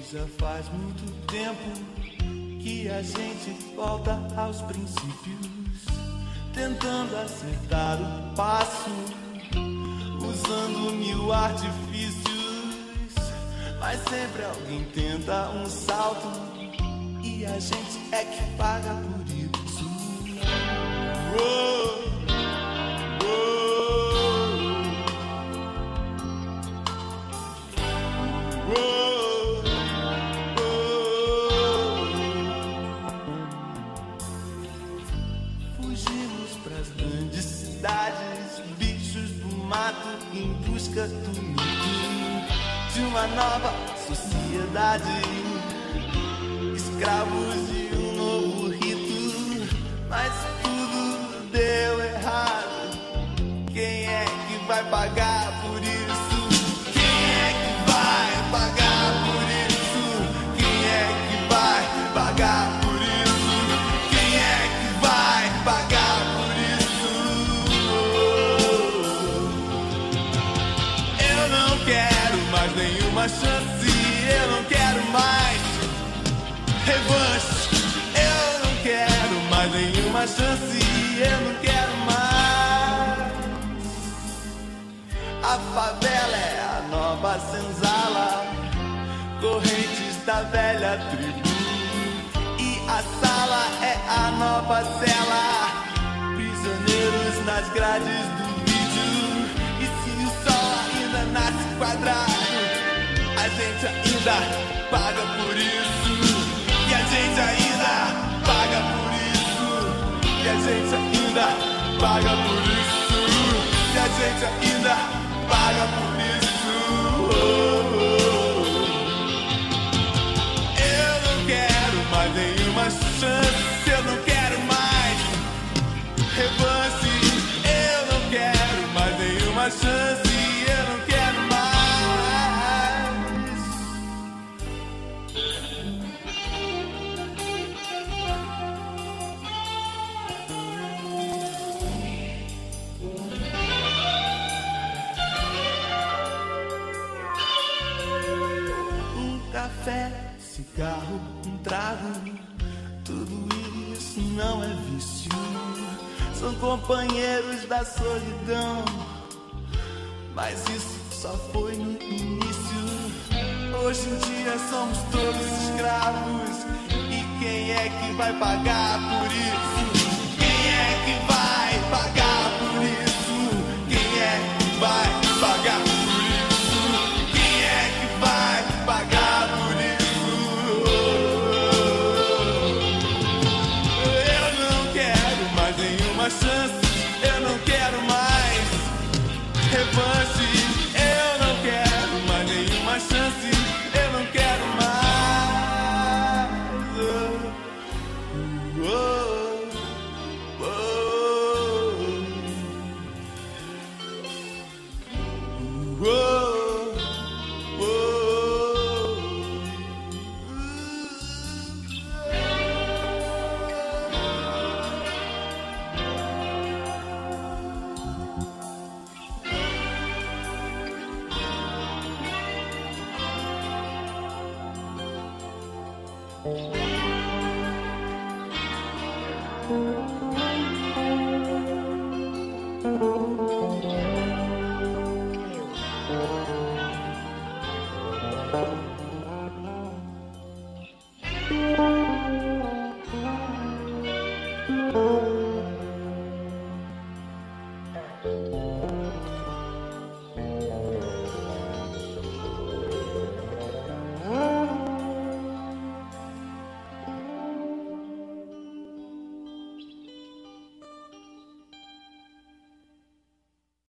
Já faz muito tempo que a gente volta aos princípios, tentando acertar o passo, usando mil artifícios, mas sempre alguém tenta um salto e a gente é que paga por isso. Oh, fugimos pras grandes cidades, bichos do mato em busca do mito de uma nova sociedade, escravos de um novo rito, mas tudo deu errado. Quem é que vai pagar por isso? Quem é que vai pagar por isso? Quem é que vai pagar por isso? Quem é que vai pagar por isso? Eu não quero mais nenhuma chance, eu não quero mais revanche, eu não quero mais nenhuma chance, eu não quero mais. A favela é a nova senzala, correntes da velha tribo, e a sala é a nova cela, prisioneiros nas grades do vídeo. E se o sol ainda nasce quadrado, a gente ainda paga por isso. E a gente ainda paga por isso. E a gente ainda paga por isso. E a gente ainda paga por isso. Eu não quero mais nenhuma chance, eu não quero mais revanche, eu não quero mais nenhuma chance, eu não quero mais. Café, cigarro, um trago, tudo isso não é vício, são companheiros da solidão, mas isso só foi no início. Hoje em dia somos todos escravos, e quem é que vai pagar por isso? Quem é que vai pagar por isso? Quem é que vai pagar por isso? Quem é que vai pagar por isso? Chance, eu não quero mais revanche, eu não quero mais nenhuma chance, eu não quero mais. Thank you.